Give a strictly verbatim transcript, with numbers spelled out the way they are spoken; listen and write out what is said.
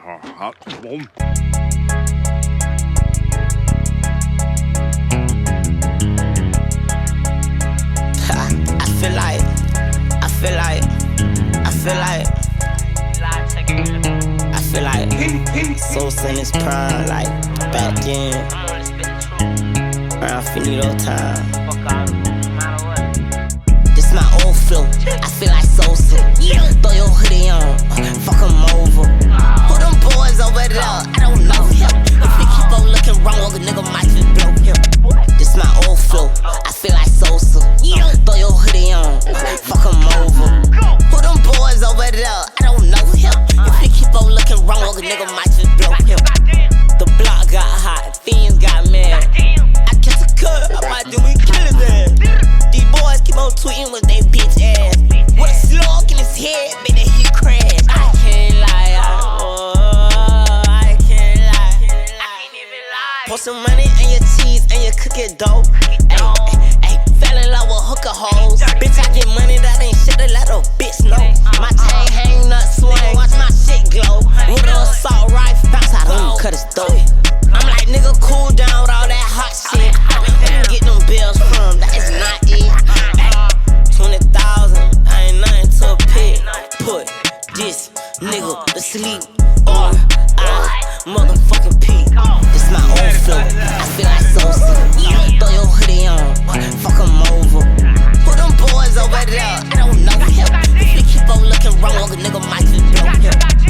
ครับผม I feel like, I feel like, I feel like, I feel like Sosa in his prime, like back then, around Finito time. This my old flow, I feel like Sosa. Throw your hoodie on, fuck 'em over. Who them boys over there? I don't know him. If we keep on looking wrong, a nigga might just blow him. This my old flow, I feel like Sosa. Throw your hoodie on, fuck 'em over. Who them boys over there? I don't know him. If we keep on looking wrong, a nigga might just blow him. The block got hot, fiends got mad. I catch a cut, I might do me kill him, man. These boys keep on tweeting with they bitch ass. With a slug in his head, man, that he crashed. I can't lie, I, oh, I can't lie. Pour some money and your cheese and your cookie dough. Ayy, ayy, fell in love with hooker hoes. Bitch, I get money that ain't shit to let a bitch know. My chain hang, nut swing, watch my shit glow. With a assault rifle, bounce out on cut his throat. I'm like, nigga, cool down with all that hot shit. Where you get them bills from? That is not it. Twenty thousand, I ain't nothing to a pig. Put this nigga to sleep, or I motherfucking pee. This my old flow, I feel like Sosa. Throw your hoodie on, fuck 'em over. Who them boys over there? I don't know him. If we keep on looking wrong, a nigga might just blow him.